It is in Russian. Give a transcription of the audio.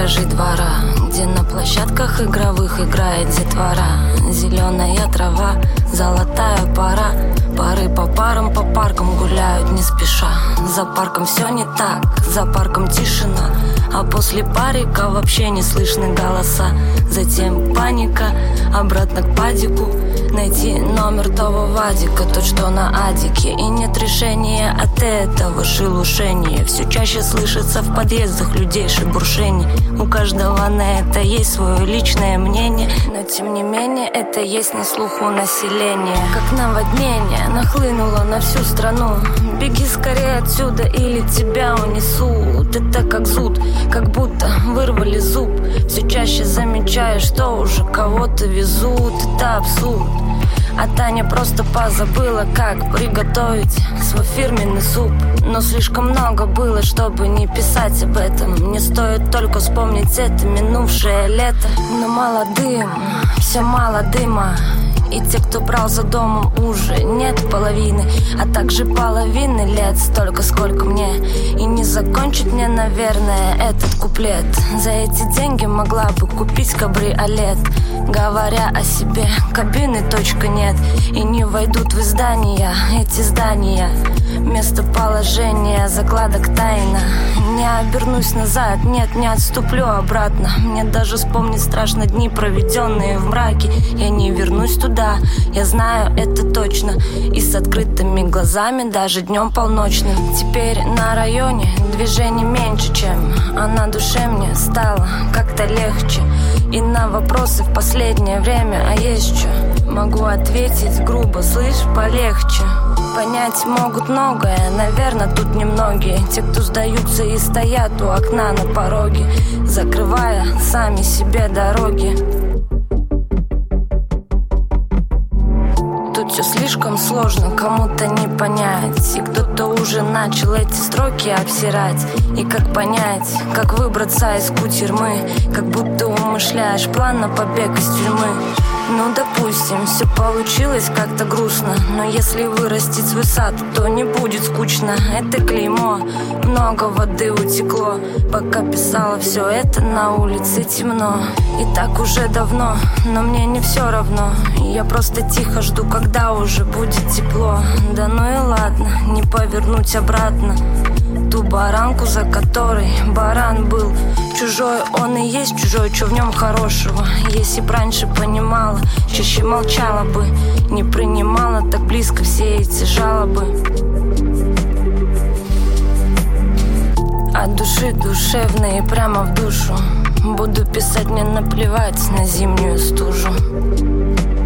гаражей двора, где на площадках игровых играет детвора. Зеленая трава, золотая пора, пары по парам, по паркам гуляют не спеша. За парком все не так, за парком тишина, а после парика вообще не слышны голоса. Затем паника, обратно к падику, найти номер того Вадика, тот, что на адике. И нет решения от этого шелушения. Все чаще слышится в подъездах людей шебуршение. У каждого на это есть свое личное мнение, но тем не менее это есть на слуху населения. Как наводнение нахлынуло на всю страну. Беги скорее отсюда или тебя унесут. Это как зуд, как будто вырвали зуб. Все чаще замечаю, что уже кого-то везут. Это абсурд. А Таня просто позабыла, как приготовить свой фирменный суп. Но слишком много было, чтобы не писать об этом. Мне стоит только вспомнить это минувшее лето. Но мало дым, все мало дыма. И те, кто брал за домом, уже нет половины, а также половины лет, столько, сколько мне. И не закончить мне, наверное, этот куплет. За эти деньги могла бы купить кабриолет. Говоря о себе, кабины точка нет. И не войдут в издания эти здания. Местоположение закладок тайна. Не обернусь назад, нет, не отступлю обратно. Мне даже вспомнить страшно дни, проведенные в мраке. Я не вернусь туда, я знаю это точно. И с открытыми глазами даже днем полночным. Теперь на районе движений меньше, чем, а на душе мне стало как-то легче. И на вопросы в последнее время, а есть что? Могу ответить грубо, слышь, полегче. Понять могут многое, наверное, тут немногие. Те, кто сдаются и стоят у окна на пороге, закрывая сами себе дороги. Тут все слишком сложно, кому-то не понять. И кто-то уже начал эти строки обсирать. И как понять, как выбраться из кутерьмы, как будто умышляешь план на побег из тюрьмы. Ну, допустим, все получилось как-то грустно, но если вырастить свой сад, то не будет скучно. Это клеймо, много воды утекло. Пока писала все это, на улице темно. И так уже давно, но мне не все равно. Я просто тихо жду, когда уже будет тепло. Да ну и ладно, не повернуть обратно ту баранку, за которой баран был. Чужой он и есть чужой, что в нем хорошего? Если б раньше понимала, чаще молчала бы, не принимала так близко все эти жалобы. От души душевной прямо в душу буду писать, мне наплевать на зимнюю стужу.